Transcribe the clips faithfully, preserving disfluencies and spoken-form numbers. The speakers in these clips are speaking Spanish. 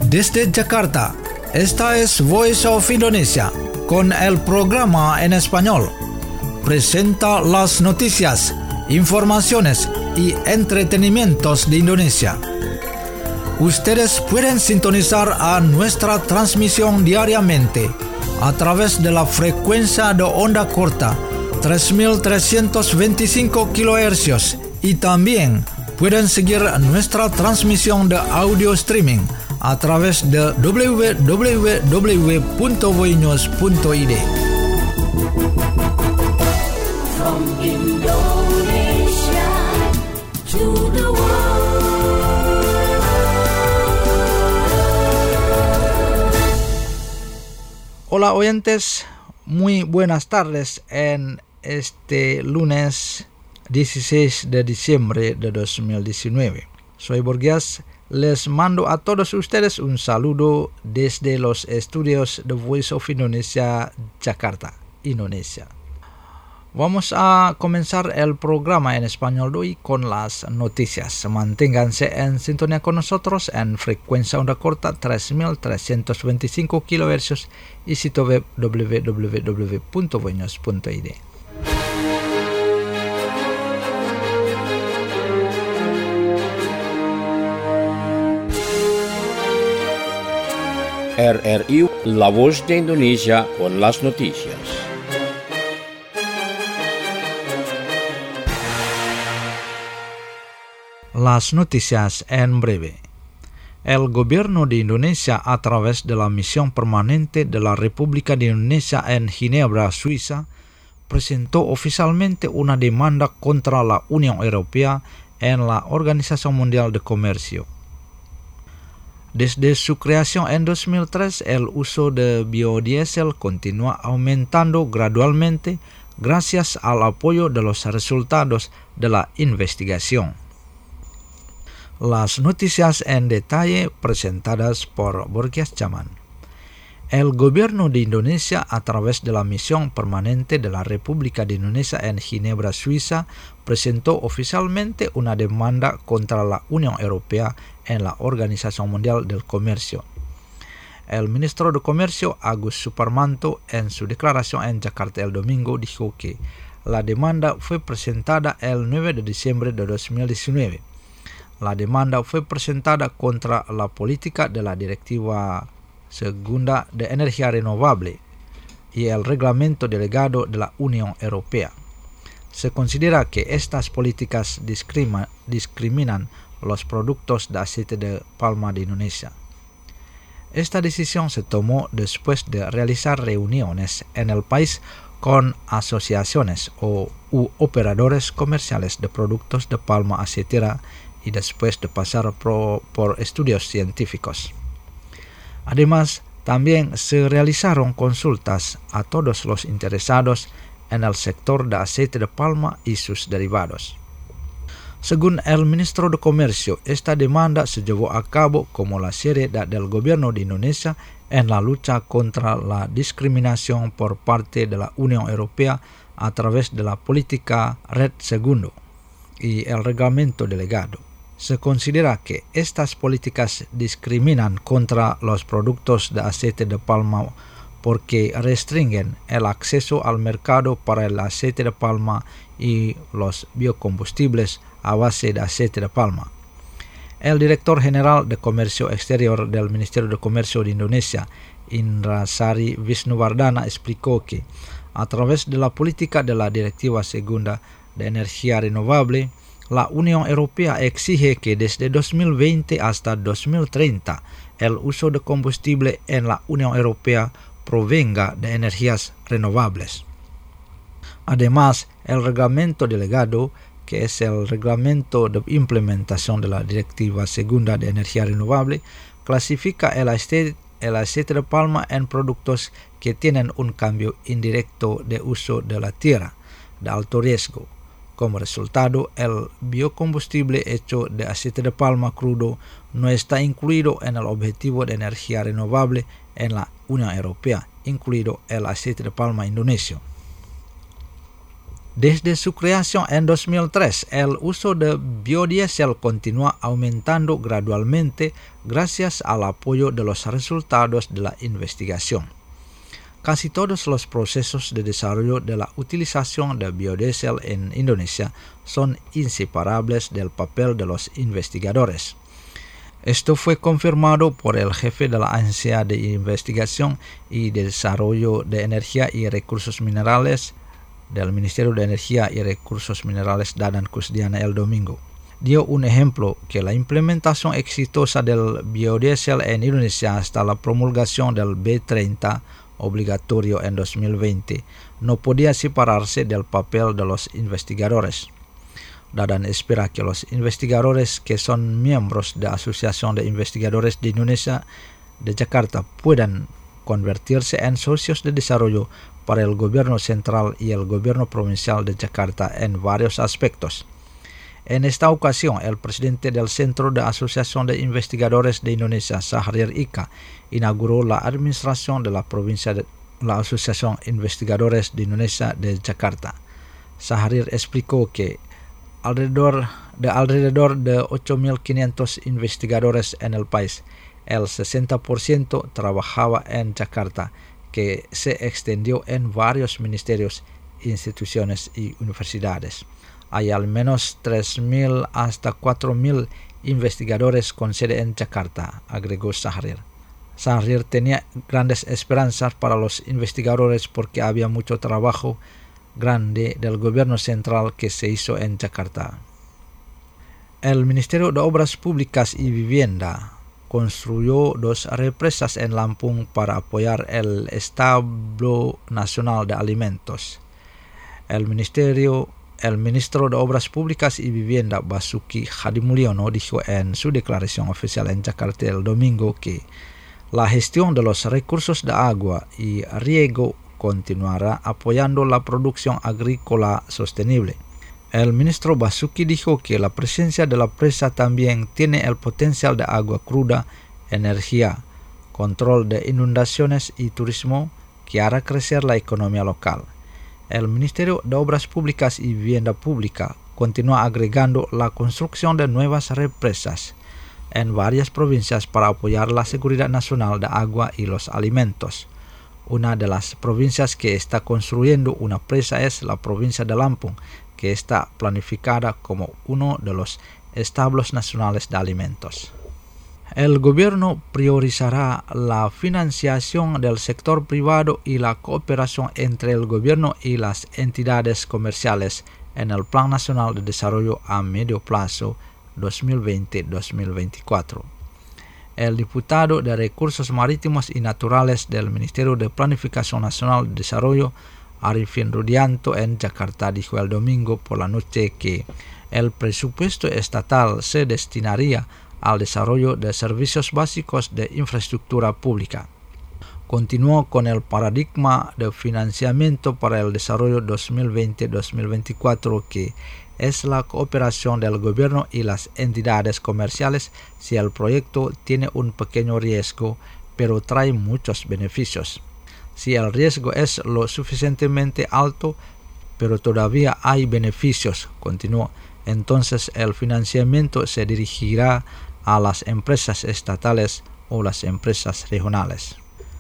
Desde Jakarta, esta es Voice of Indonesia, con el programa en español. Presenta las noticias, informaciones y entretenimientos de Indonesia. Ustedes pueden sintonizar a nuestra transmisión diariamente a través de la frecuencia de onda corta tres mil trescientos veinticinco kilohercios y también pueden seguir nuestra transmisión de audio streaming a través de doble u doble u doble u punto voinews punto i d. From Indonesia to the world. Hola oyentes, muy buenas tardes en este lunes dieciséis de diciembre de dos mil diecinueve. Soy Borgias, les mando a todos ustedes un saludo desde los estudios de Voice of Indonesia, Jakarta, Indonesia. Vamos a comenzar el programa en español de hoy con las noticias. Manténganse en sintonía con nosotros en frecuencia onda corta tres mil trescientos veinticinco kilohercios y sitio web doble u doble u doble u punto voinews punto i d. R R I, La Voz de Indonesia, con las noticias. Las noticias en breve. El gobierno de Indonesia, a través de la misión permanente de la República de Indonesia en Ginebra, Suiza, presentó oficialmente una demanda contra la Unión Europea en la Organización Mundial de Comercio. Desde su creación en dos mil tres, el uso de biodiesel continúa aumentando gradualmente gracias al apoyo de los resultados de la investigación. Las noticias en detalle presentadas por Borgias Chaman. El gobierno de Indonesia, a través de la misión permanente de la República de Indonesia en Ginebra, Suiza, presentó oficialmente una demanda contra la Unión Europea en la Organización Mundial del Comercio. El ministro de Comercio, Agus Suparmanto, en su declaración en Jakarta el domingo, dijo que la demanda fue presentada el nueve de diciembre de dos mil diecinueve. La demanda fue presentada contra la política de la Directiva Segunda de Energía Renovable y el Reglamento Delegado de la Unión Europea. Se considera que estas políticas discrima, discriminan los productos de aceite de palma de Indonesia. Esta decisión se tomó después de realizar reuniones en el país con asociaciones o u operadores comerciales de productos de palma aceitera y después de pasar por, por estudios científicos. Además, también se realizaron consultas a todos los interesados en el sector de aceite de palma y sus derivados. Según el ministro de Comercio, esta demanda se llevó a cabo como la seriedad del gobierno de Indonesia en la lucha contra la discriminación por parte de la Unión Europea a través de la política Red Segundo y el reglamento delegado. Se considera que estas políticas discriminan contra los productos de aceite de palma porque restringen el acceso al mercado para el aceite de palma y los biocombustibles a base de aceite de palma. El director general de Comercio Exterior del Ministerio de Comercio de Indonesia, Indrasari Wisnuwardana, explicó que a través de la política de la Directiva Segunda de Energía Renovable, la Unión Europea exige que desde dos mil veinte hasta dos mil treinta el uso de combustible en la Unión Europea provenga de energías renovables. Además, el reglamento delegado, que es el reglamento de implementación de la Directiva Segunda de Energía Renovable, clasifica el aceite, el aceite de palma en productos que tienen un cambio indirecto de uso de la tierra, de alto riesgo. Como resultado, el biocombustible hecho de aceite de palma crudo no está incluido en el objetivo de energía renovable en la Unión Europea, incluido el aceite de palma indonesio. Desde su creación en dos mil tres, el uso de biodiesel continúa aumentando gradualmente gracias al apoyo de los resultados de la investigación. Casi todos los procesos de desarrollo de la utilización de biodiesel en Indonesia son inseparables del papel de los investigadores. Esto fue confirmado por el jefe de la Agencia de Investigación y Desarrollo de Energía y Recursos Minerales del Ministerio de Energía y Recursos Minerales, Dadan Kusdiana, el domingo. Dio un ejemplo que la implementación exitosa del biodiesel en Indonesia hasta la promulgación del B treinta obligatorio en dos mil veinte no podía separarse del papel de los investigadores. Dadan espera que los investigadores que son miembros de la Asociación de Investigadores de Indonesia de Jakarta puedan convertirse en socios de desarrollo para el gobierno central y el gobierno provincial de Jakarta en varios aspectos. En esta ocasión, el presidente del Centro de Asociación de Investigadores de Indonesia, Sahrir Ika, inauguró la administración de la provincia de la Asociación de Investigadores de Indonesia de Jakarta. Sahrir explicó que alrededor de alrededor de ocho mil quinientos investigadores en el país, el sesenta por ciento trabajaba en Jakarta, que se extendió en varios ministerios, instituciones y universidades. Hay al menos tres mil hasta cuatro mil investigadores con sede en Jakarta, agregó Sahrir. Sahrir tenía grandes esperanzas para los investigadores porque había mucho trabajo grande del gobierno central que se hizo en Jakarta. El Ministerio de Obras Públicas y Vivienda construyó dos represas en Lampung para apoyar el Establo Nacional de Alimentos. El Ministerio, el Ministro de Obras Públicas y Vivienda, Basuki Hadimulyono, dijo en su declaración oficial en Jakarta el domingo que la gestión de los recursos de agua y riego continuará apoyando la producción agrícola sostenible. El ministro Basuki dijo que la presencia de la presa también tiene el potencial de agua cruda, energía, control de inundaciones y turismo que hará crecer la economía local. El Ministerio de Obras Públicas y Vivienda Pública continúa agregando la construcción de nuevas represas en varias provincias para apoyar la seguridad nacional de agua y los alimentos. Una de las provincias que está construyendo una presa es la provincia de Lampung, que está planificada como uno de los establos nacionales de alimentos. El gobierno priorizará la financiación del sector privado y la cooperación entre el gobierno y las entidades comerciales en el Plan Nacional de Desarrollo a Medio Plazo dos mil veinte a dos mil veinticuatro. El diputado de Recursos Marítimos y Naturales del Ministerio de Planificación Nacional de Desarrollo, Arifin Rudianto, en Jakarta, dijo el domingo por la noche que el presupuesto estatal se destinaría al desarrollo de servicios básicos de infraestructura pública. Continuó con el paradigma de financiamiento para el desarrollo dos mil veinte a dos mil veinticuatro, que es la cooperación del gobierno y las entidades comerciales si el proyecto tiene un pequeño riesgo, pero trae muchos beneficios. Si el riesgo es lo suficientemente alto, pero todavía hay beneficios, continuó, entonces el financiamiento se dirigirá a las empresas estatales o las empresas regionales.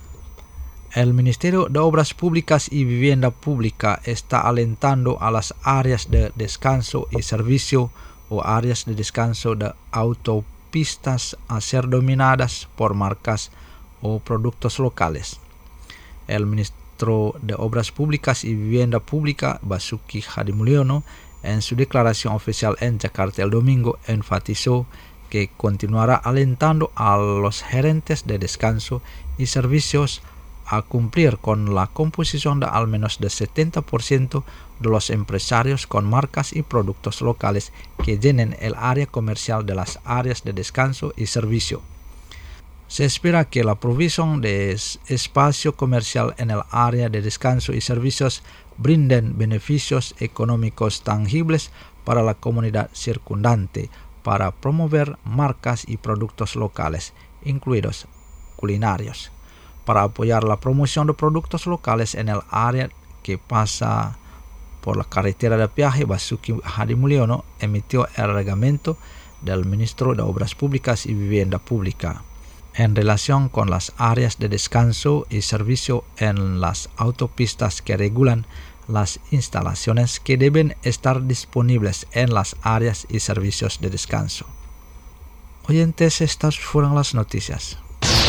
El Ministerio de Obras Públicas y Vivienda Pública está alentando a las áreas de descanso y servicio o áreas de descanso de autopistas a ser dominadas por marcas o productos locales. El ministro de Obras Públicas y Vivienda Pública, Basuki Hadimulyono, en su declaración oficial en Jakarta el domingo, enfatizó que continuará alentando a los gerentes de descanso y servicios a cumplir con la composición de al menos del setenta por ciento de los empresarios con marcas y productos locales que llenen el área comercial de las áreas de descanso y servicio. Se espera que la provisión de espacio comercial en el área de descanso y servicios brinden beneficios económicos tangibles para la comunidad circundante para promover marcas y productos locales, incluidos culinarios, para apoyar la promoción de productos locales en el área que pasa por la carretera de peaje Basuki Hadimulyono emitió el reglamento del Ministro de Obras Públicas y Vivienda Pública en relación con las áreas de descanso y servicio en las autopistas que regulan las instalaciones que deben estar disponibles en las áreas y servicios de descanso. Oyentes, estas fueron las noticias.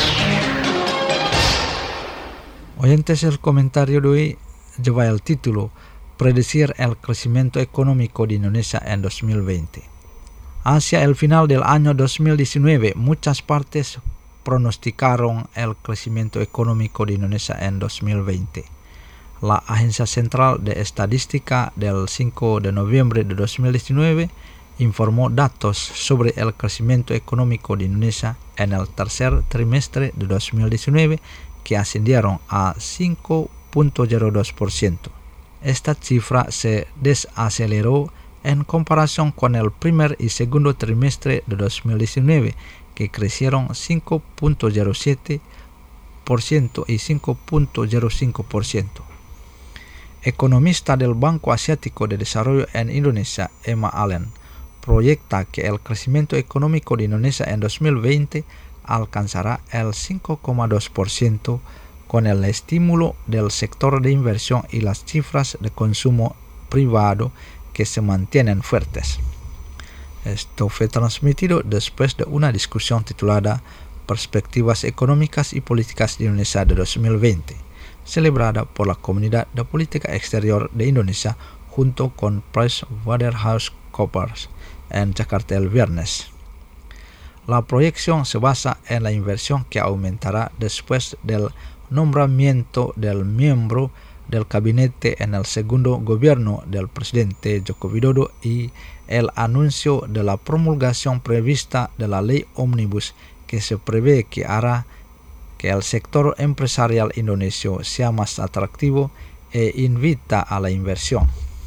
Oyentes, el comentario de hoy lleva el título Predecir el crecimiento económico de Indonesia en dos mil veinte. Hacia el final del año dos mil diecinueve, muchas partes pronosticaron el crecimiento económico de Indonesia en dos mil veinte. La Agencia Central de Estadística del cinco de noviembre de dos mil diecinueve informó datos sobre el crecimiento económico de Indonesia en el tercer trimestre de dos mil diecinueve que ascendieron a cinco punto cero dos por ciento. Esta cifra se desaceleró en comparación con el primer y segundo trimestre de dos mil diecinueve, que crecieron cinco punto cero siete por ciento y cinco punto cero cinco por ciento. Economista del Banco Asiático de Desarrollo en Indonesia, Emma Allen, proyecta que el crecimiento económico de Indonesia en dos mil veinte alcanzará el cinco coma dos por ciento con el estímulo del sector de inversión y las cifras de consumo privado que se mantienen fuertes. Esto fue transmitido después de una discusión titulada Perspectivas Económicas y Políticas de Indonesia de dos mil veinte, celebrada por la Comunidad de Política Exterior de Indonesia junto con PricewaterhouseCoopers en Jakarta el viernes. La proyección se basa en la inversión que aumentará después del nombramiento del miembro del gabinete en el segundo gobierno del presidente Joko Widodo y el anuncio de la promulgación prevista de la ley Omnibus que se prevé que hará que el sector empresarial indonesio sea más atractivo e invita a la inversión.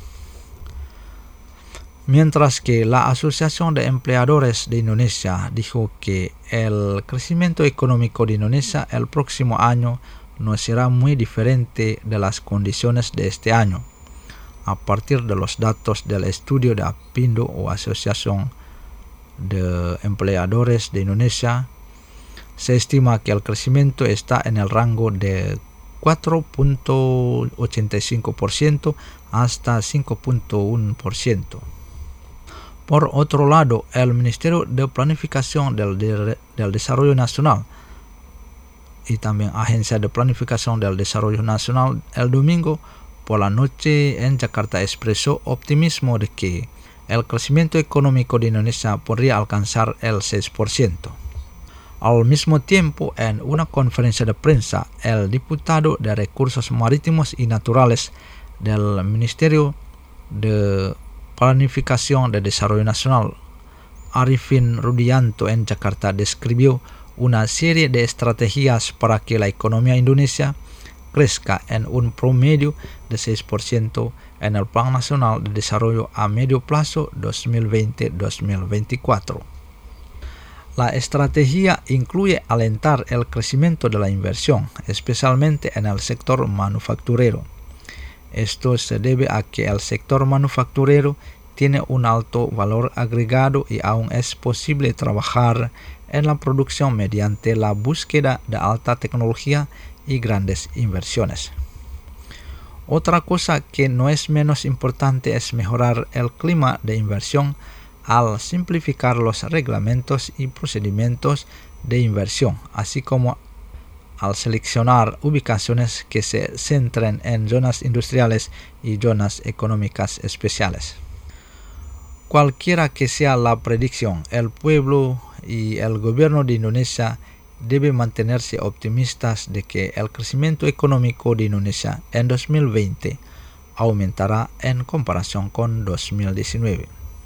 Mientras que la Asociación de Empleadores de Indonesia dijo que el crecimiento económico de Indonesia el próximo año no será muy diferente de las condiciones de este año. A partir de los datos del estudio de APINDO o Asociación de Empleadores de Indonesia, se estima que el crecimiento está en el rango de cuatro punto ochenta y cinco por ciento hasta cinco punto uno por ciento. Por otro lado, el Ministerio de Planificación del, de, del Desarrollo Nacional y también Agencia de Planificación del Desarrollo Nacional el domingo por la noche en Jakarta expresó optimismo de que el crecimiento económico de Indonesia podría alcanzar el seis por ciento. Al mismo tiempo, en una conferencia de prensa, el diputado de Recursos Marítimos y Naturales del Ministerio de Planificación de Desarrollo Nacional, Arifin Rudianto en Jakarta describió una serie de estrategias para que la economía indonesia crezca en un promedio de seis por ciento en el Plan Nacional de Desarrollo a Medio Plazo dos mil veinte a dos mil veinticuatro. La estrategia incluye alentar el crecimiento de la inversión, especialmente en el sector manufacturero. Esto se debe a que el sector manufacturero tiene un alto valor agregado y aún es posible trabajar en la producción mediante la búsqueda de alta tecnología y grandes inversiones. Otra cosa que no es menos importante es mejorar el clima de inversión al simplificar los reglamentos y procedimientos de inversión, así como al seleccionar ubicaciones que se centren en zonas industriales y zonas económicas especiales. Cualquiera que sea la predicción, el pueblo y el gobierno de Indonesia debe mantenerse optimistas de que el crecimiento económico de Indonesia en dos mil veinte aumentará en comparación con dos mil diecinueve.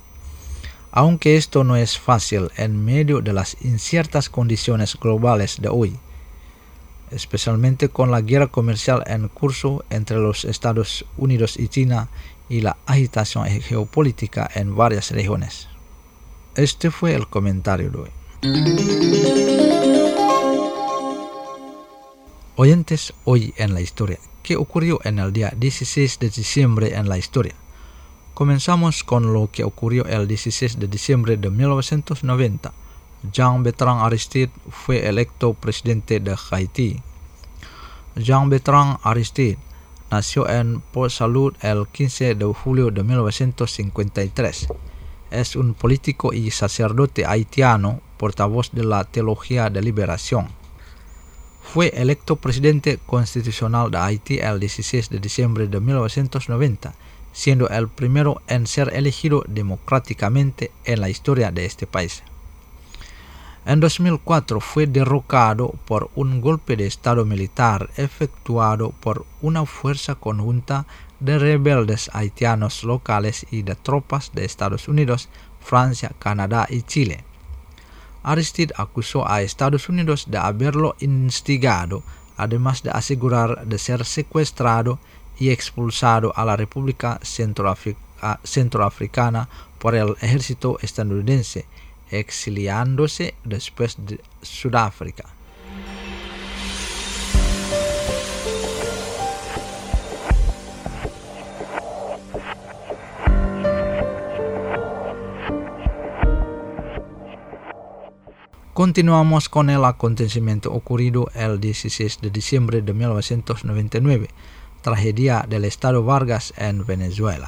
Aunque esto no es fácil en medio de las inciertas condiciones globales de hoy, especialmente con la guerra comercial en curso entre los Estados Unidos y China y la agitación geopolítica en varias regiones. Este fue el comentario de hoy. Oyentes, hoy en la historia. ¿Qué ocurrió en el día dieciséis de diciembre en la historia? Comenzamos con lo que ocurrió el dieciséis de diciembre de mil novecientos noventa. Jean-Bertrand Aristide fue electo presidente de Haití. Jean-Bertrand Aristide nació en Port-Salut el quince de julio de mil novecientos cincuenta y tres. Es un político y sacerdote haitiano, portavoz de la Teología de Liberación. Fue electo presidente constitucional de Haití el dieciséis de diciembre de mil novecientos noventa, siendo el primero en ser elegido democráticamente en la historia de este país. En dos mil cuatro fue derrocado por un golpe de estado militar efectuado por una fuerza conjunta de rebeldes haitianos locales y de tropas de Estados Unidos, Francia, Canadá y Chile. Aristide acusó a Estados Unidos de haberlo instigado, además de asegurar de ser secuestrado y expulsado a la República Centroafrica- Centroafricana por el ejército estadounidense, exiliándose después de Sudáfrica. Continuamos con el acontecimiento ocurrido el dieciséis de diciembre de mil novecientos noventa y nueve, tragedia del Estado Vargas en Venezuela.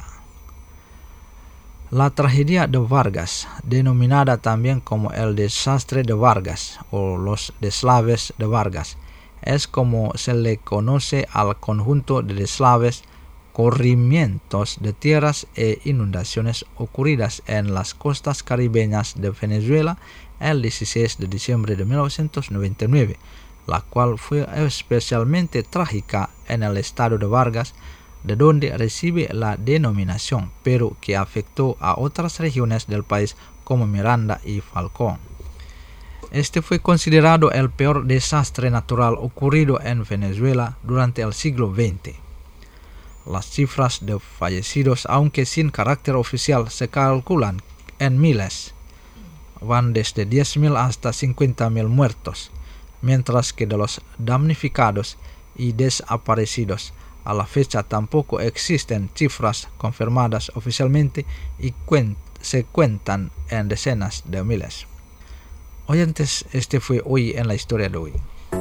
La tragedia de Vargas, denominada también como el desastre de Vargas o los deslaves de Vargas, es como se le conoce al conjunto de deslaves, corrimientos de tierras e inundaciones ocurridas en las costas caribeñas de Venezuela el dieciséis de diciembre de mil novecientos noventa y nueve, la cual fue especialmente trágica en el estado de Vargas, de donde recibe la denominación, pero que afectó a otras regiones del país como Miranda y Falcón. Este fue considerado el peor desastre natural ocurrido en Venezuela durante el siglo veinte. Las cifras de fallecidos, aunque sin carácter oficial, se calculan en miles. Van desde diez mil hasta cincuenta mil muertos, mientras que de los damnificados y desaparecidos a la fecha tampoco existen cifras confirmadas oficialmente y cuen- se cuentan en decenas de miles. Oyentes, este fue hoy en la historia de hoy.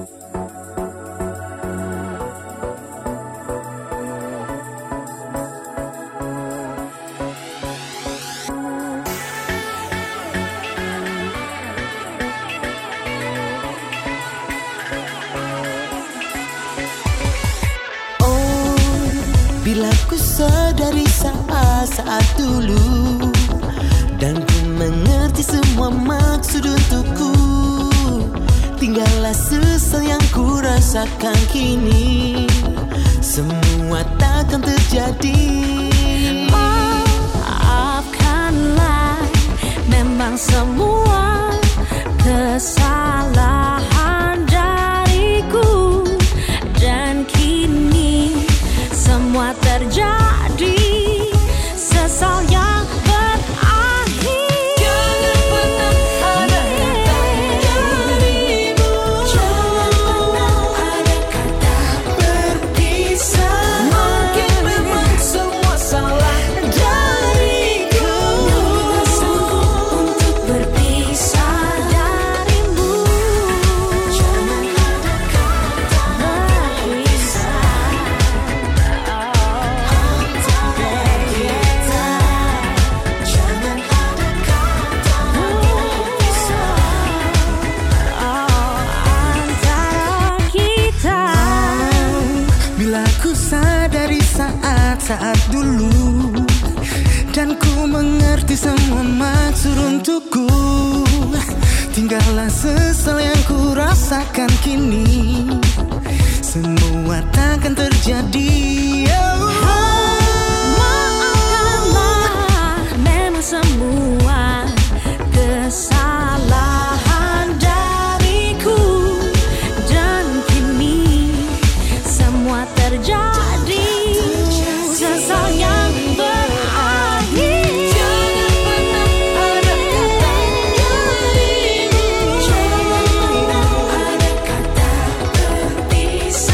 Bila ku sadari saat-saat dulu dan ku mengerti semua maksud untukku, tinggallah sesal yang ku rasakan kini, semua takkan terjadi. Maafkanlah, memang semua kesalahan dariku, dan kini semua terjadi, sesal yang berakhir. Jangan pernah ada kata darimu, Jangan pernah ada kata berpisah. Mungkin memang semua salah dariku. tak sanggup untuk berpisah darimu. Jangan ada kata berpisah antara kita. Jangan ada kata berpisah antara kita. Bila ku sadari saat-saat dulu dan ku mengerti semua maksud untukku, tinggallah sesal yang ku rasakan kini, semua takkan terjadi. Oh. Maafkanlah, memang semua kesalahan dariku, dan kini semua terjadi, sesal yang berakhir. Jangan pernah ada kata darimu. Jangan pernah ada kata berpisah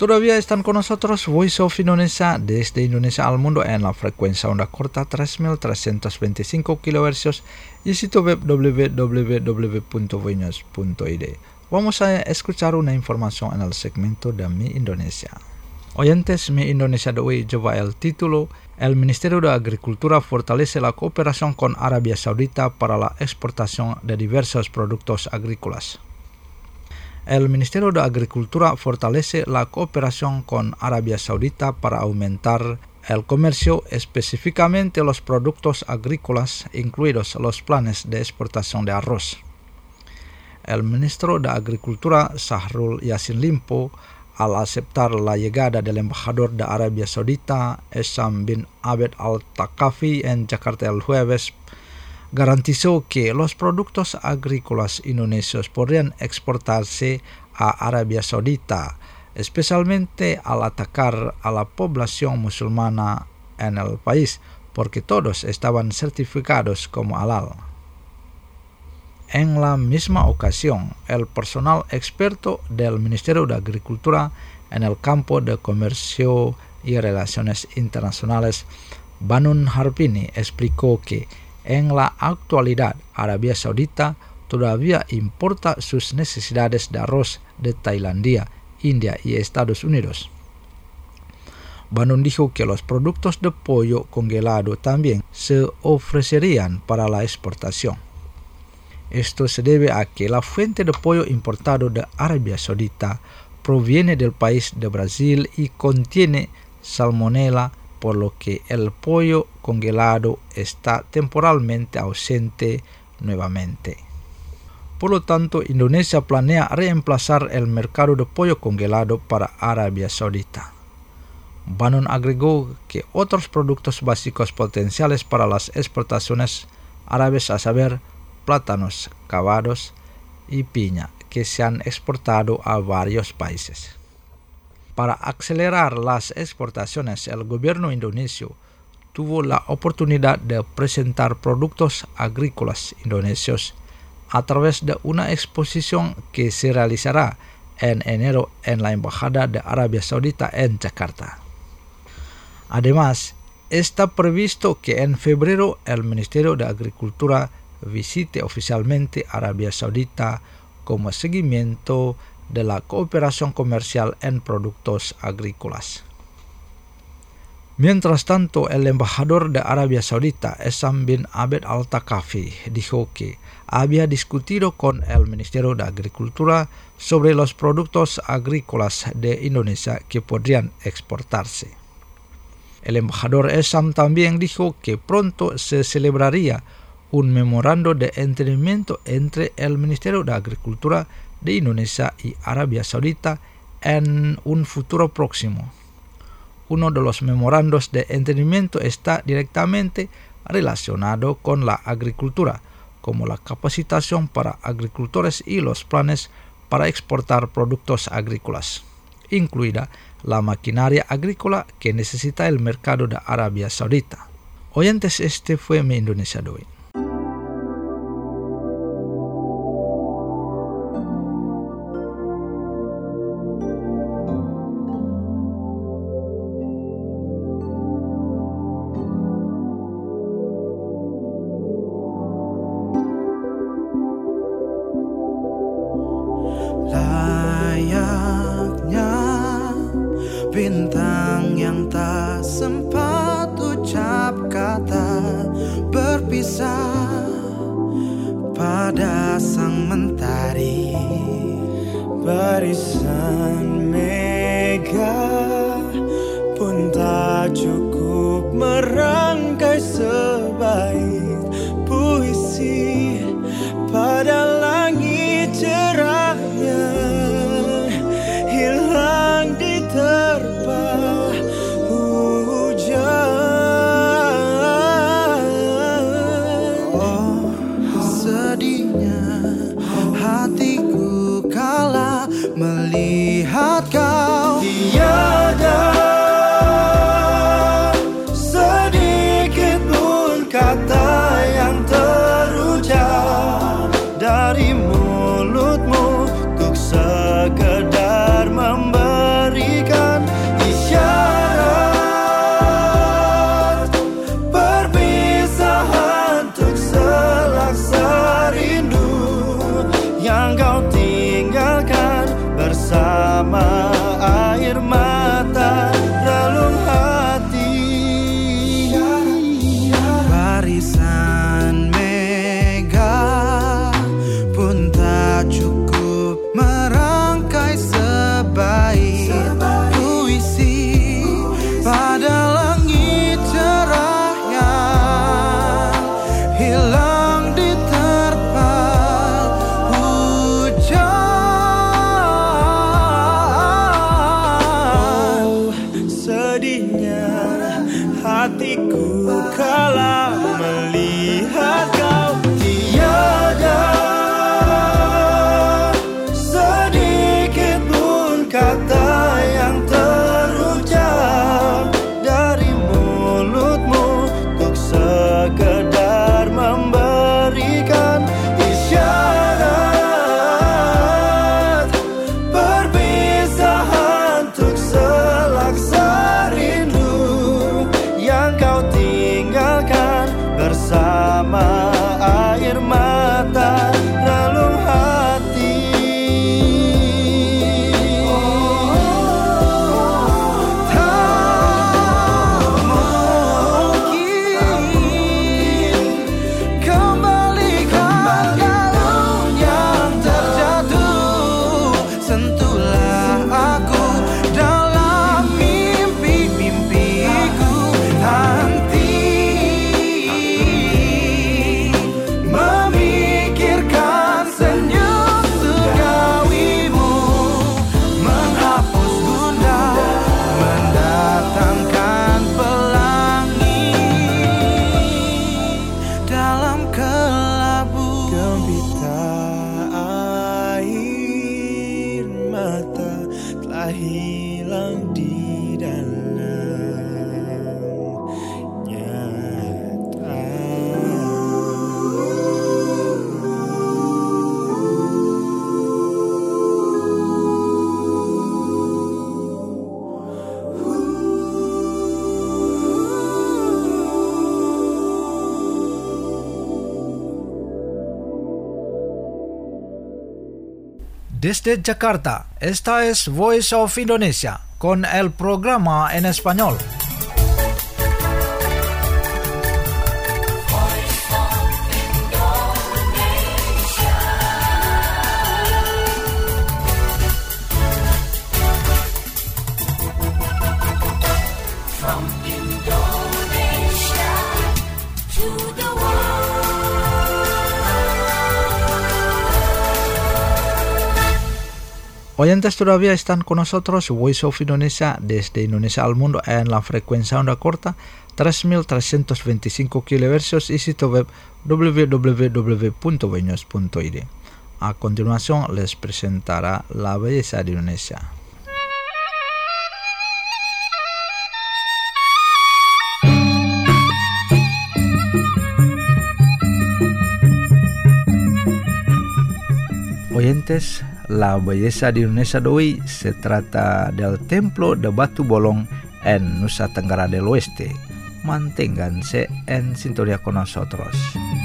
Todavía están con nosotros Voice of Indonesia desde Indonesia al mundo en la frecuencia onda corta tres mil trescientos veinticinco kilohercios y sitio web w w w punto voinews punto i d. Vamos a escuchar una información en el segmento de Mi Indonesia. Oyentes, Mi Indonesia de hoy lleva el título El Ministerio de Agricultura fortalece la cooperación con Arabia Saudita para la exportación de diversos productos agrícolas. El Ministerio de Agricultura fortalece la cooperación con Arabia Saudita para aumentar el comercio, específicamente los productos agrícolas, incluidos los planes de exportación de arroz. El ministro de Agricultura, Sahrul Yassin Limpo, al aceptar la llegada del embajador de Arabia Saudita, Essam bin Abed Al-Thaqafi, en Jakarta el jueves, garantizó que los productos agrícolas indonesios podrían exportarse a Arabia Saudita, especialmente al atacar a la población musulmana en el país, porque todos estaban certificados como halal. En la misma ocasión, el personal experto del Ministerio de Agricultura en el campo de comercio y relaciones internacionales, Banun Harpini, explicó que en la actualidad Arabia Saudita todavía importa sus necesidades de arroz de Tailandia, India y Estados Unidos. Banun dijo que los productos de pollo congelado también se ofrecerían para la exportación. Esto se debe a que la fuente de pollo importado de Arabia Saudita proviene del país de Brasil y contiene salmonela, por lo que el pollo congelado está temporalmente ausente nuevamente. Por lo tanto, Indonesia planea reemplazar el mercado de pollo congelado para Arabia Saudita. Banun agregó que otros productos básicos potenciales para las exportaciones árabes, a saber, plátanos, cavados y piña, que se han exportado a varios países. Para acelerar las exportaciones, el gobierno indonesio tuvo la oportunidad de presentar productos agrícolas indonesios a través de una exposición que se realizará en enero en la Embajada de Arabia Saudita en Jakarta. Además, está previsto que en febrero el Ministerio de Agricultura visite oficialmente Arabia Saudita como seguimiento de la cooperación comercial en productos agrícolas. Mientras tanto, el embajador de Arabia Saudita, Essam bin Abed Al-Thaqafi, dijo que había discutido con el Ministerio de Agricultura sobre los productos agrícolas de Indonesia que podrían exportarse. El embajador Essam también dijo que pronto se celebraría un memorando de entendimiento entre el Ministerio de Agricultura de Indonesia y Arabia Saudita en un futuro próximo. Uno de los memorandos de entendimiento está directamente relacionado con la agricultura, como la capacitación para agricultores y los planes para exportar productos agrícolas, incluida la maquinaria agrícola que necesita el mercado de Arabia Saudita. Oyentes, este fue Mi Indonesia de hoy. Bintang yang tak sempat ucap kata berpisah pada sang mentari. Barisan mega pun tak cukup merangkai sebaik puisi pada langit cerahnya hilang diterpa hujan. Oh, sedihnya hatiku kala melihat kau. Dia hatiku kala melihat kau. Tiada sedikit pun kata yang terucap dari mulutmu untuk sekedar memberikan isyarat perpisahan untuk selaksa rindu yang kau tinggalkan bersama air mata relung hati. Tak mungkin kembalikan galon yang terjatuh. Sentuhlah aku dalam mimpi-mimpiku. Henti memikirkan senyum surgawimu, menghapus gundah, mendatangkan pelangi dalam kelabu. Gembita air mata telah hilang di dalam nyata. Desde Jakarta, esta es Voice of Indonesia con el programa en español. From Indonesia to the Oyentes todavía están con nosotros, Voice of Indonesia desde Indonesia al mundo en la frecuencia onda corta tres mil trescientos veinticinco kilohercios y sitio web w w w punto beños punto i d. A continuación les presentará la belleza de Indonesia. Oyentes, la belleza de Indonesia de hoy se trata del Templo de Batu Bolong en Nusa Tenggara del Oeste. Manténganse en sintonía con nosotros.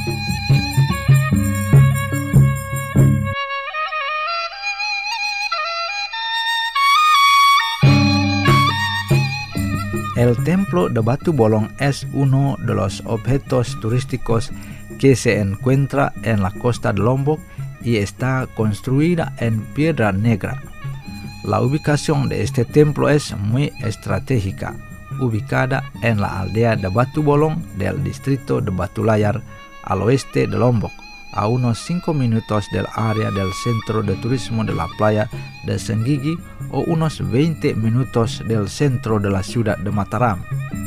El Templo de Batu Bolong es uno de los objetos turísticos que se encuentra en la costa de Lombok y está construida en piedra negra. La ubicación de este templo es muy estratégica, ubicada en la aldea de Batu Bolong del distrito de Batu Layar, al oeste de Lombok, a unos cinco minutos del área del centro de turismo de la playa de Senggigi o unos veinte minutos del centro de la ciudad de Mataram.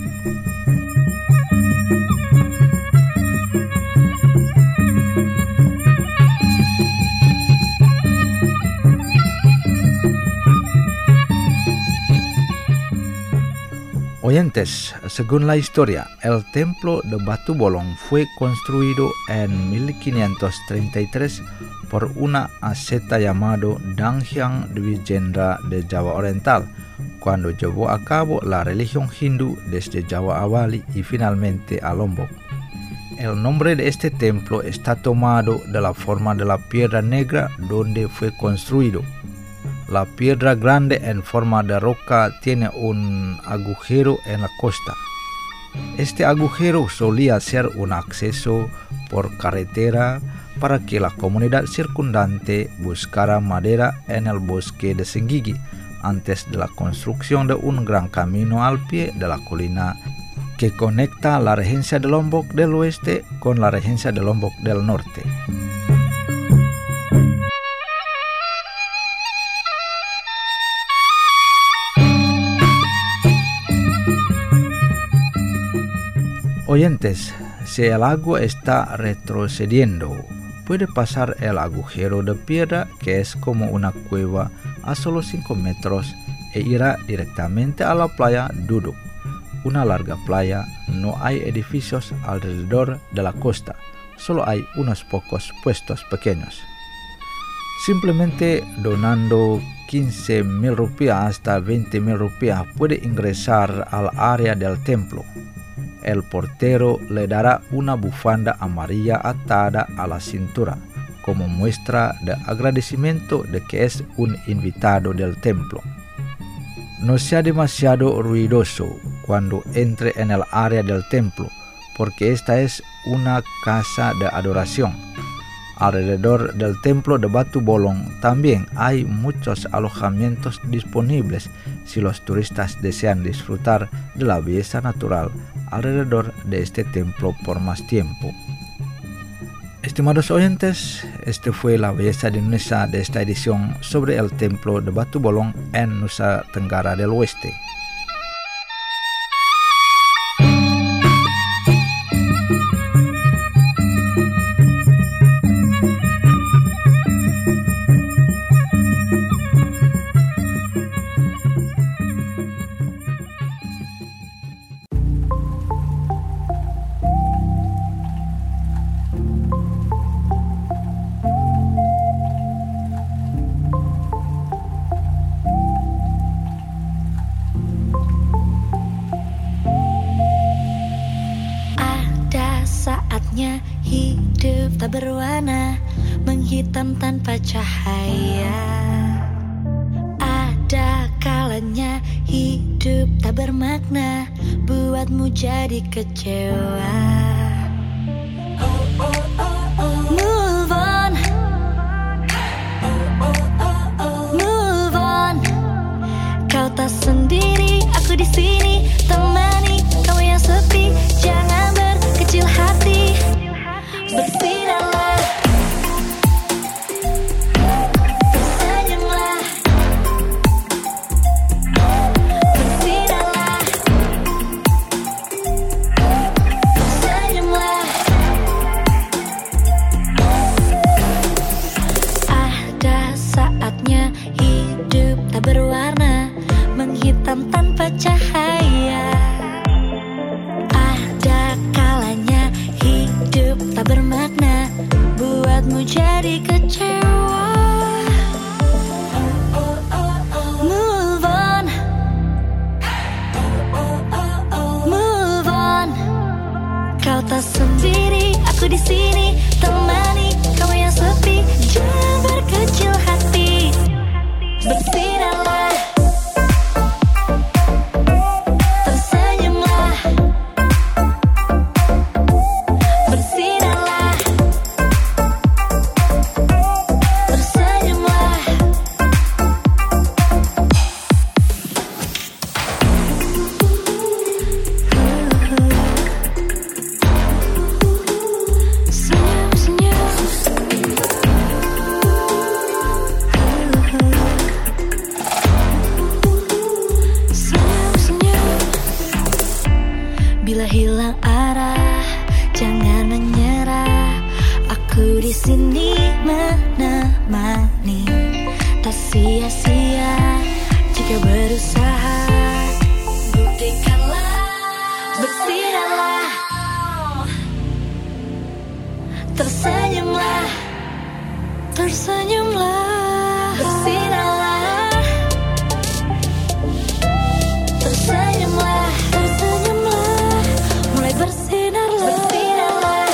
Oyentes, según la historia, el templo de Batu Bolong fue construido en mil quinientos treinta y tres por una asceta llamado Danghyang Dwijendra de Java Oriental, cuando llevó a cabo la religión hindú desde Java a Bali y finalmente a Lombok. El nombre de este templo está tomado de la forma de la piedra negra donde fue construido. La piedra grande en forma de roca tiene un agujero en la costa. Este agujero solía ser un acceso por carretera para que la comunidad circundante buscara madera en el bosque de Senggigi antes de la construcción de un gran camino al pie de la colina que conecta la regencia de Lombok del oeste con la regencia de Lombok del norte. Oyentes, si el agua está retrocediendo, puede pasar el agujero de piedra que es como una cueva a solo cinco metros e irá directamente a la playa Duduk, una larga playa. No hay edificios alrededor de la costa, solo hay unos pocos puestos pequeños. Simplemente donando quince mil rupias hasta veinte mil rupias puede ingresar al área del templo. El portero le dará una bufanda amarilla atada a la cintura como muestra de agradecimiento de que es un invitado del templo. No sea demasiado ruidoso cuando entre en el área del templo, porque esta es una casa de adoración. Alrededor del templo de Batu Bolong también hay muchos alojamientos disponibles si los turistas desean disfrutar de la belleza natural alrededor de este templo por más tiempo. Estimados oyentes, este fue la belleza de Indonesia de esta edición sobre el templo de Batu Bolong en Nusa Tenggara del Oeste. Hidup tak berwarna, menghitam tanpa cahaya. Ada kalanya hidup tak bermakna, buatmu jadi kecewa. Move on, move on. Kau tak sendiri, aku di sini temani kamu yang sepi. Jangan berkecil hati. Bersinarlah, tersenyumlah, bersinarlah, tersenyumlah. Ada saatnya hidup tak berwarna, menghitam tanpa cahaya. Ada kalanya hidup tak bermakna, buatmu jadi kecewa. Move on, move on. Kau tak sendiri, aku di sini temani kamu yang sepi. Jangan berkecil hati, bersinarlah. Bila hilang arah, jangan menyerah. Aku di sini menemani. Tak sia-sia jika berusaha. Buktikanlah, bersinarlah, tersenyumlah, tersenyumlah, bersinarlah, tersenyumlah, tersenyumlah, mulai bersinarlah, bersinarlah,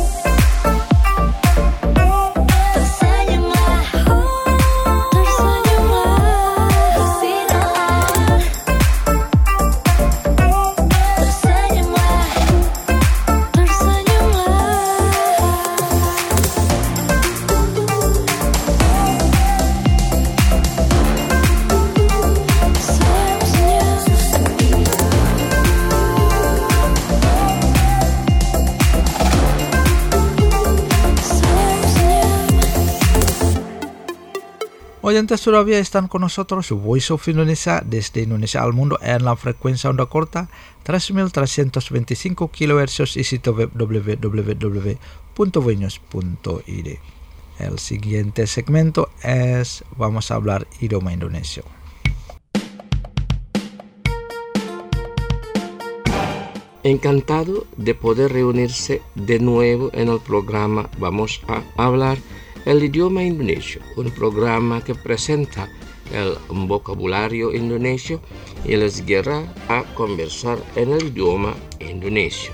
tersenyumlah, tersenyumlah, bersinarlah, tersenyumlah, tersenyumlah. Oyentes todavía están con nosotros, Voice of Indonesia desde Indonesia al mundo en la frecuencia onda corta tres mil trescientos veinticinco kilohercios y sitio web w w w punto voinews punto i d. El siguiente segmento es vamos a hablar idioma Indonesia. Encantado de poder reunirse de nuevo en el programa Vamos a hablar el idioma indonesio, un programa que presenta el vocabulario indonesio y les guiará a conversar en el idioma indonesio.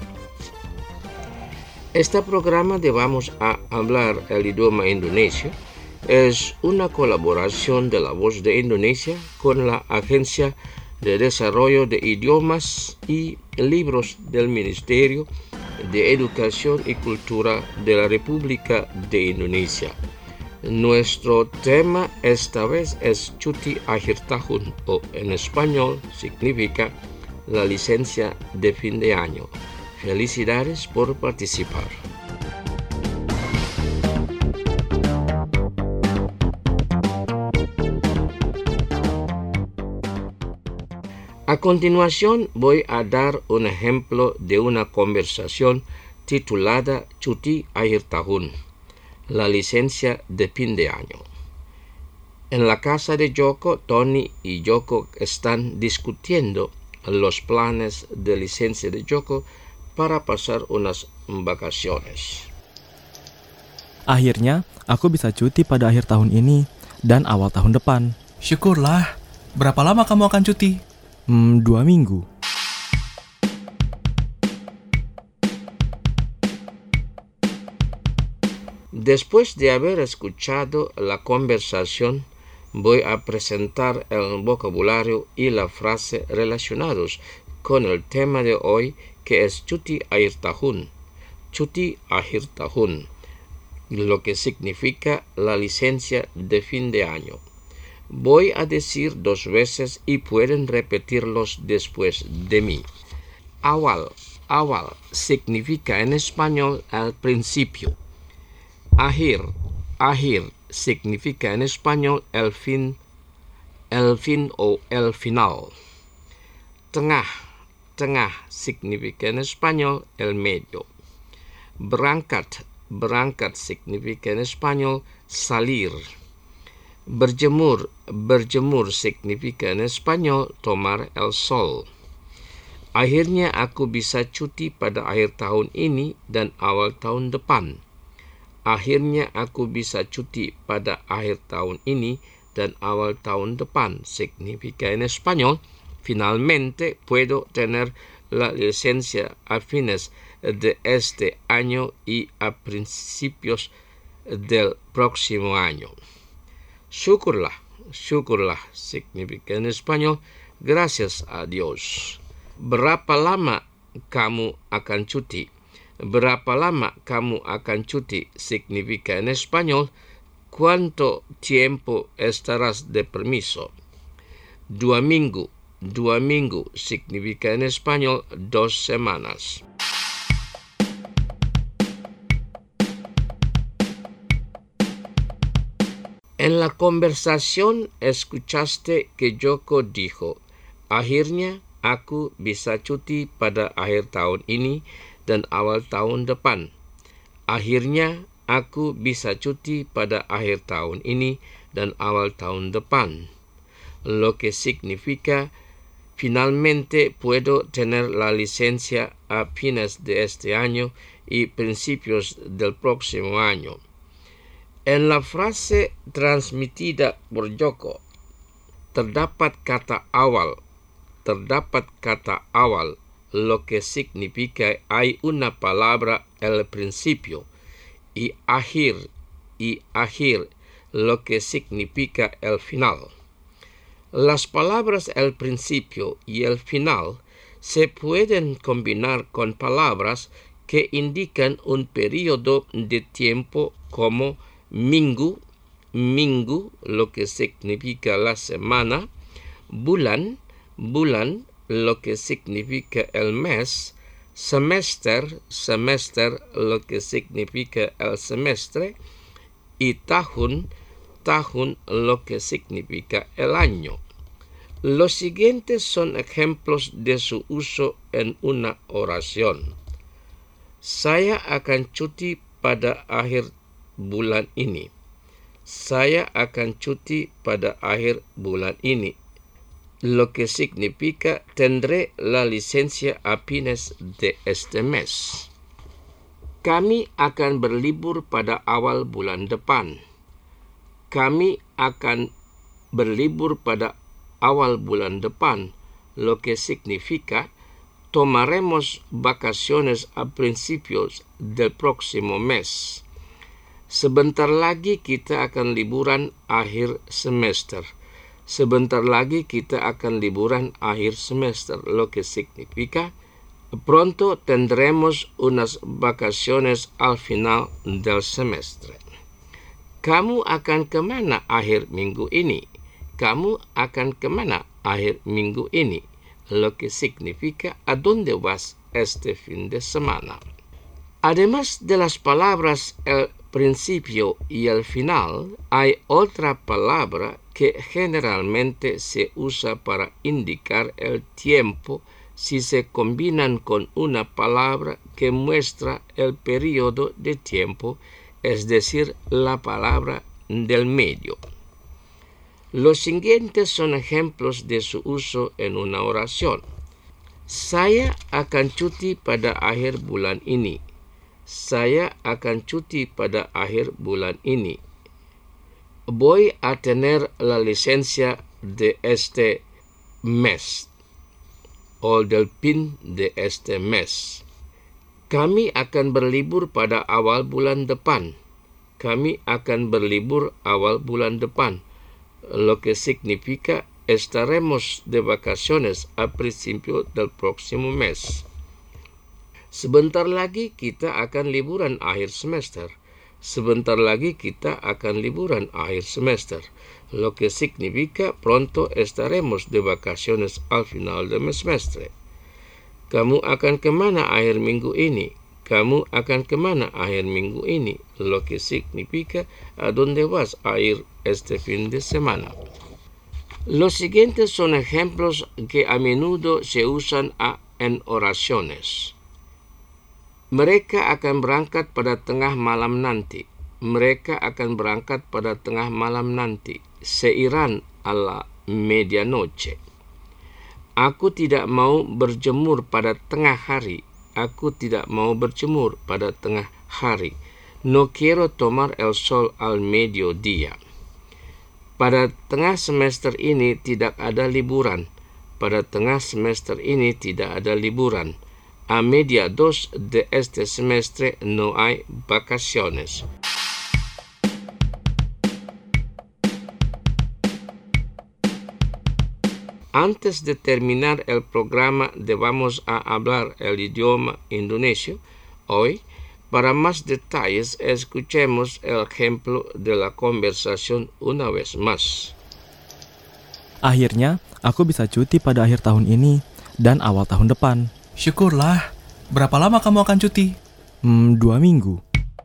Este programa de Vamos a hablar el idioma indonesio es una colaboración de La Voz de Indonesia con la Agencia de Desarrollo de Idiomas y Libros del Ministerio de Educación y Cultura de la República de Indonesia. Nuestro tema esta vez es Cuti Akhir Tahun, o en español significa la licencia de fin de año. Felicidades por participar. A continuación voy a dar un ejemplo de una conversación titulada Cuti Akhir Tahun, la licencia de fin de año. En la casa de Joko, Tony y Joko están discutiendo los planes de licencia de Joko para pasar unas vacaciones. Akhirnya, aku bisa cuti pada akhir tahun ini dan awal tahun depan. Syukurlah. Berapa lama kamu akan cuti? Hmm, dua minggu. Después de haber escuchado la conversación, voy a presentar el vocabulario y la frase relacionados con el tema de hoy, que es Cuti Akhir Tahun. Cuti Akhir Tahun, lo que significa la licencia de fin de año. Voy a decir dos veces y pueden repetirlos después de mí. Awal, awal significa en español al principio. Akhir, akhir significa en español el fin, el fin o el final. Tengah, tengah significa en español el medio. Berangkat, berangkat significa en español salir. Berjemur, berjemur significa en español tomar el sol. Akhirnya aku bisa cuti pada akhir tahun ini dan awal tahun depan. Akhirnya aku bisa cuti pada akhir tahun ini dan awal tahun depan significa en español finalmente puedo tener la licencia a fines de este año y a principios del próximo año. Syukurlah, syukurlah significa en español gracias a Dios. Berapa lama kamu akan cuti? Berapa lama kamu akan cuti significa en español ¿cuánto tiempo estarás de permiso? Dua minggu, dua minggu significa en español dos semanas. En la conversación escuchaste que Joko dijo, akhirnya aku bisa cuti pada akhir tahun ini dan awal tahun depan. Akhirnya aku bisa cuti pada akhir tahun ini dan awal tahun depan. Lo que significa finalmente puedo tener la licencia a fines de este año y principios del próximo año. En la frase transmitida por Joko, terdapat kata awal, terdapat kata awal, lo que significa hay una palabra al principio, y akhir, y akhir, lo que significa el final. Las palabras al principio y el final se pueden combinar con palabras que indican un periodo de tiempo como minggu, minggu, lo que significa la semana, bulan, bulan, lo que significa el mes, semester, semester, lo que significa el semestre, y tahun, tahun, lo que significa el año. Los siguientes son ejemplos de su uso en una oración. Saya akan cuti pada akhir bulan ini. Saya akan cuti pada akhir bulan ini. Lo que significa tendré la licencia a fines de este mes. Kami akan berlibur pada awal bulan depan. Kami akan berlibur pada awal bulan depan, lo que significa tomaremos vacaciones a principios del próximo mes. Sebentar lagi kita akan liburan akhir semester. Sebentar lagi kita akan liburan akhir semester, lo que significa pronto tendremos unas vacaciones al final del semestre. Kamu akan kemana akhir minggu ini? Kamu akan kemana akhir minggu ini? Lo que significa ¿a dónde vas este fin de semana? Además de las palabras el principio y el final, hay otra palabra que generalmente se usa para indicar el tiempo si se combinan con una palabra que muestra el periodo de tiempo, es decir, la palabra del medio. Los siguientes son ejemplos de su uso en una oración. Saya akan cuti pada akhir bulan ini. Saya akan cuti pada akhir bulan ini. Voy a tener la licencia de este mes o del fin de este mes. Kami akan berlibur pada awal bulan depan. Kami akan berlibur awal bulan depan. Lo que significa estaremos de vacaciones a principio del próximo mes. Sebentar lagi kita akan liburan akhir semester. Sebentar lagi kita akan liburan akhir semester. Lo que significa pronto estaremos de vacaciones al final del semestre. Kamu akan kemana akhir minggu ini? Kamu akan kemana akhir minggu ini? Lo que significa ¿a dónde vas a ir este fin de semana? Los siguientes son ejemplos que a menudo se usan a, en oraciones. Mereka akan berangkat pada tengah malam nanti. Mereka akan berangkat pada tengah malam nanti. Se irán a la medianoche. Aku tidak mau berjemur pada tengah hari. Aku tidak mau berjemur pada tengah hari. No quiero tomar el sol al mediodía. Pada tengah semester ini tidak ada liburan. Pada tengah semester ini tidak ada liburan. A mediados de este semestre no hay vacaciones. Antes de terminar el programa de Vamos a hablar el idioma indonesio, hoy, para más detalles, escuchemos el ejemplo de la conversación una vez más. Akhirnya, aku bisa cuti pada akhir tahun ini dan awal tahun depan. Syukurlah. Berapa lama kamu akan cuti? Hmm, dua minggu.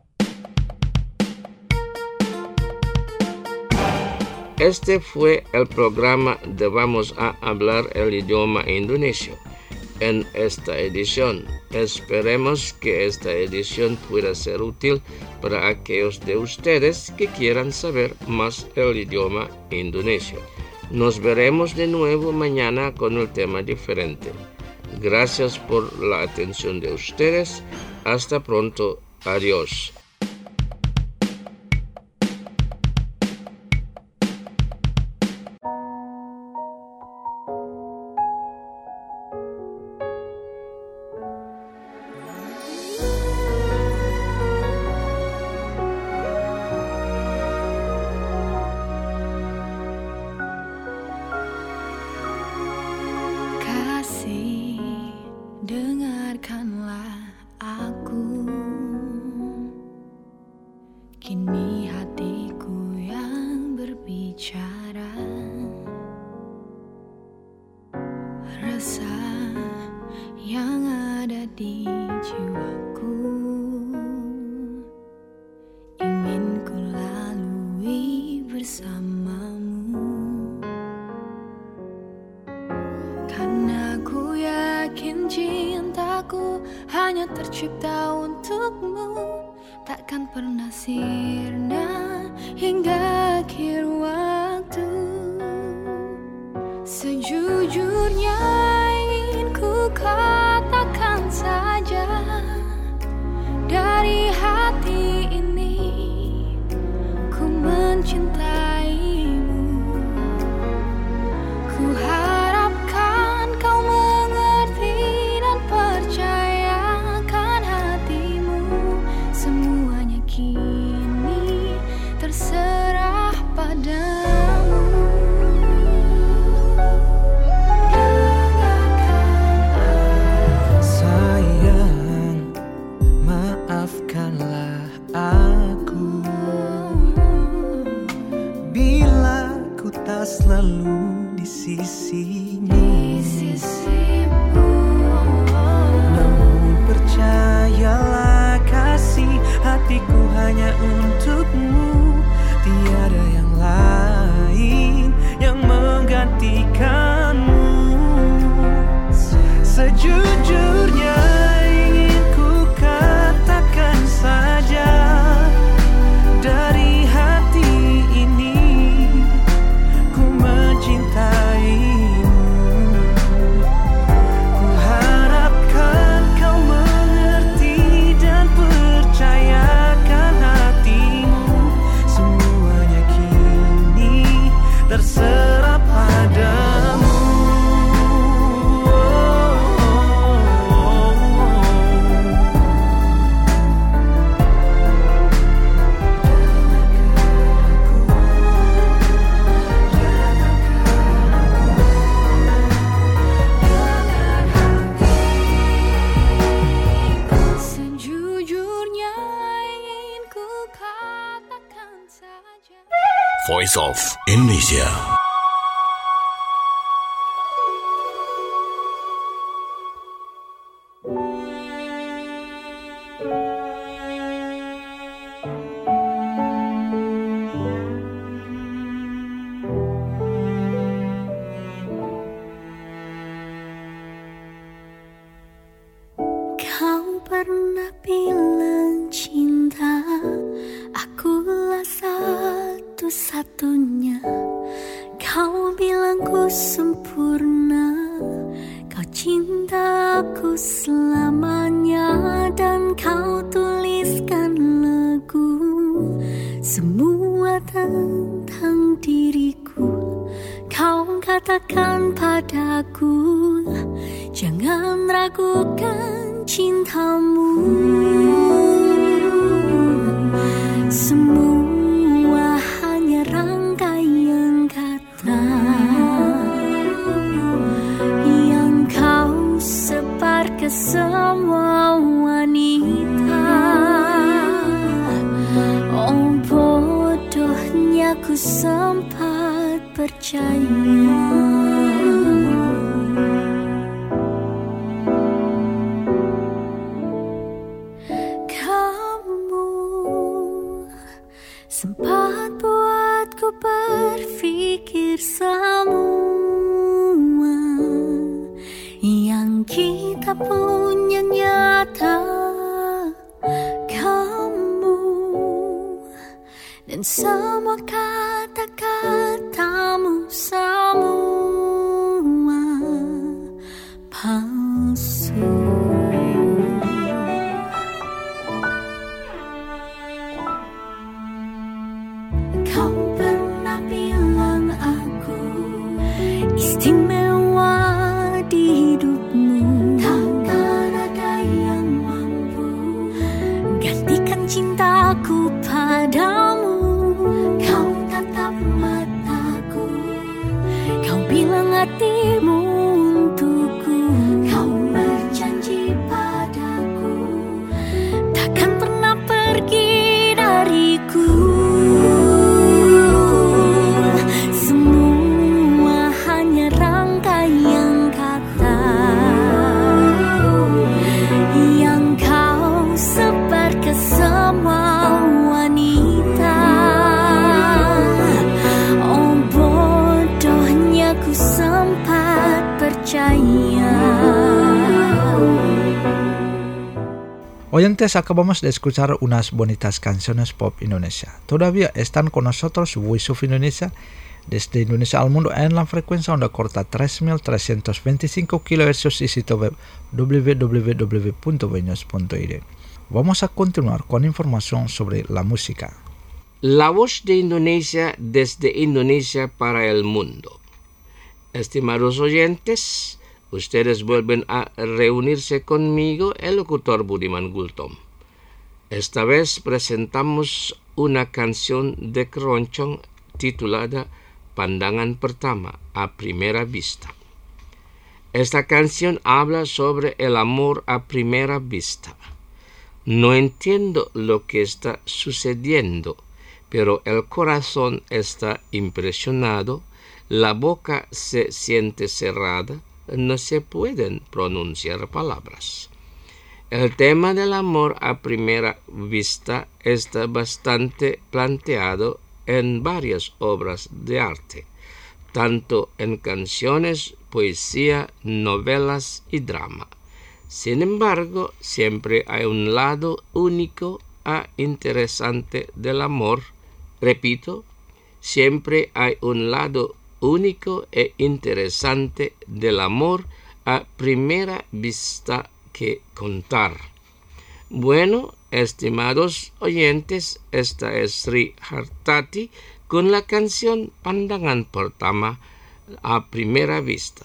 Este fue el programa de Vamos a hablar el idioma indonesio. En esta edición, esperemos que esta edición pueda ser útil para aquellos de ustedes que quieran saber más el idioma indonesio. Nos veremos de nuevo mañana con un tema diferente. Gracias por la atención de ustedes. Hasta pronto. Adiós. Kasih, dengarkanlah aku. Kini hatiku yang berbicara. Rasa yang ada di jiwaku ingin ku lalui bersama. tercipta untukmu takkan pernah sirna hingga akhir waktu. Sejujurnya ingin ku katakan saja, dari hati ini ku mencintaimu. Ku harapkan kau mengerti dan percayakan hatimu. Semuanya kini terserah padamu. Sayang, maafkanlah aku bila ku tak selalu di sisimu. Namun percayalah kasih hatiku hanya untukmu. Tiada yang lain yang menggantikanmu. Sejujurnya ingin ku katakan saja, dari hati ini ku mencintaimu. Ku harapkan kau mengerti dan percayakan hatimu. Semuanya kini terserah padamu. Sejujurnya ingin ku katakan saja. Voice of Indonesia. Kau pernah bilang cinta, akulah satu-satunya. Kau bilang ku sempurna, kau cinta aku selamanya. Dan kau tuliskan lagu semua tentang diriku. Kau katakan padaku, jangan ragukan cintamu. Semua hanya rangkaian kata yang kau sebar ke semua wanita. Oh bodohnya ku sempat percaya. Sempat buatku berpikir semua yang kita punya nyata. Kamu dan semua kata-katamu semua palsu. Kau pernah bilang aku istimewa di hidupmu. Takkan ada yang mampu gantikan cintaku padamu. Kau tatap mataku, kau bilang hatimu untukku. Kau berjanji padaku takkan pernah pergi dariku. Sempat Oyentes, acabamos de escuchar unas bonitas canciones pop Indonesia. Todavía están con nosotros Voice of Indonesia desde Indonesia al mundo en la frecuencia onda corta tres mil trescientos veinticinco kilohertz y sitio web w w w punto voinews punto i d. Vamos a continuar con información sobre la música. La voz de Indonesia desde Indonesia para el mundo. Estimados oyentes, ustedes vuelven a reunirse conmigo, el locutor Budiman Gultom. Esta vez presentamos una canción de keroncong titulada Pandangan Pertama, a primera vista. Esta canción habla sobre el amor a primera vista. No entiendo lo que está sucediendo, pero el corazón está impresionado, la boca se siente cerrada, no se pueden pronunciar palabras. El tema del amor a primera vista está bastante planteado en varias obras de arte, tanto en canciones, poesía, novelas y drama. Sin embargo, siempre hay un lado único e interesante del amor. Repito, siempre hay un lado único e interesante del amor a primera vista que contar. Bueno, estimados oyentes, esta es Sri Hartati con la canción Pandangan Pertama, a primera vista.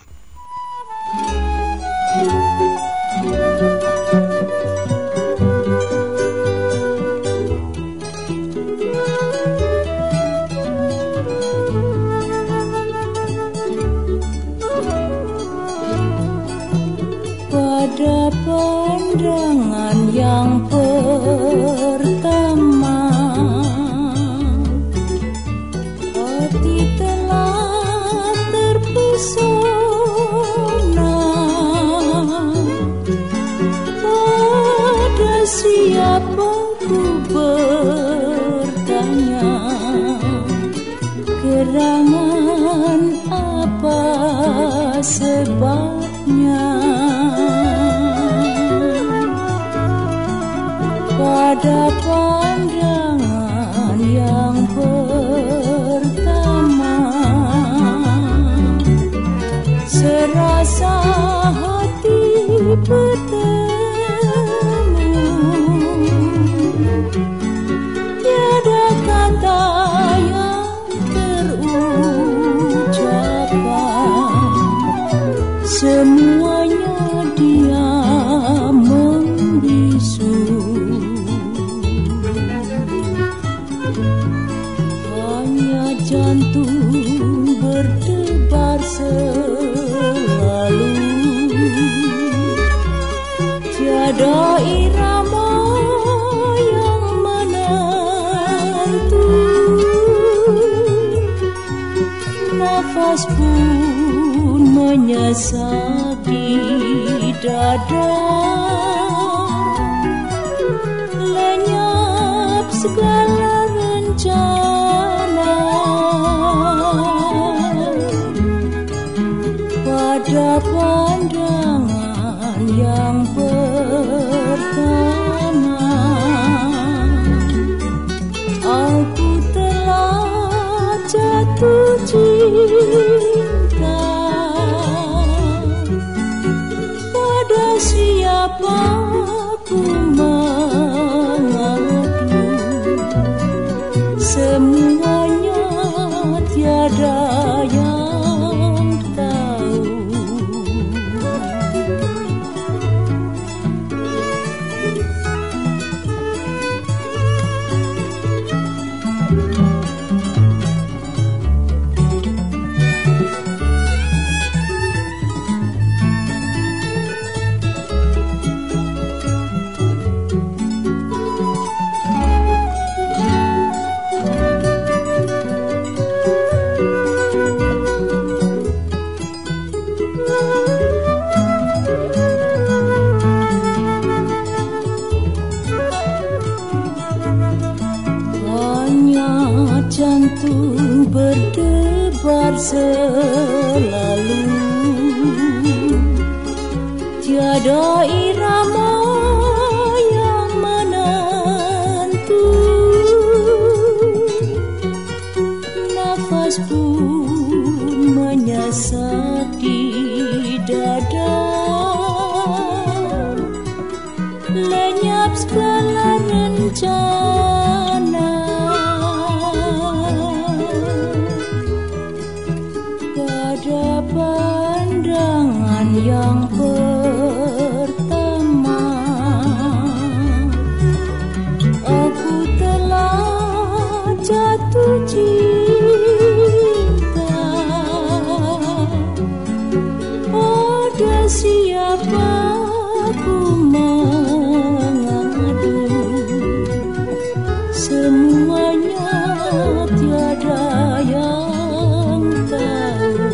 Pada pandangan yang pertama, hati telah terpesona. Pada siapa ku bertanya, gerangan apa sebabnya? Pada pandangan yang pertama, serasa hati bertemu, tiada kata yang terucapkan, semuanya dia membisu. Jantung berdebar selalu, tiada irama yang menentu, nafas pun menyesal di dada, lenyap segala rencana. Pada pandangan yang pertama, aku telah jatuh cinta. Pada siapa ku mengadu, semuanya tiada yang tahu. Jantung berdebar selalu, tiada irama yang segala rencana. Pada pandangan yang pertama, aku telah jatuh cinta. Pada siapa ku mengadu, semuanya tiada yang tahu.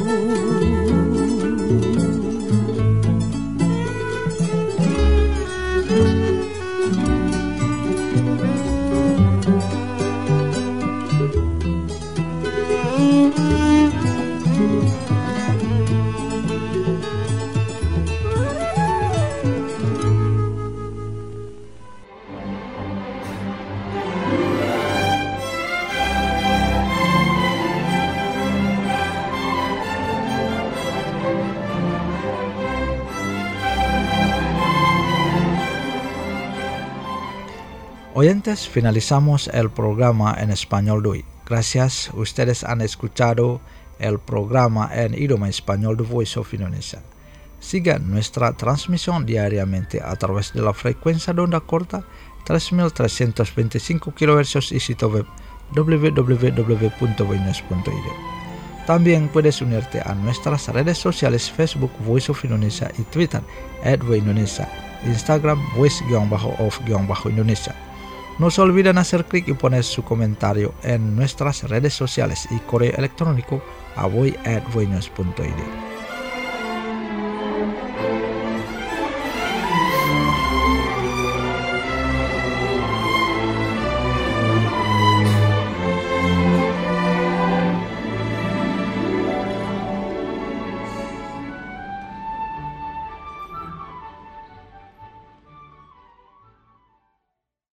Oyentes, finalizamos el programa en español de hoy. Gracias, ustedes han escuchado el programa en idioma español de Voice of Indonesia. Sigan nuestra transmisión diariamente a través de la frecuencia de onda corta tres mil trescientos veinticinco kilohertz y sitio web w w w punto voinews punto i d. También puedes unirte a nuestras redes sociales Facebook Voice of Indonesia y Twitter at Indonesia, Instagram voice-of-indonesia. No se olviden hacer clic y poner su comentario en nuestras redes sociales y correo electrónico a voi at voinews punto i d.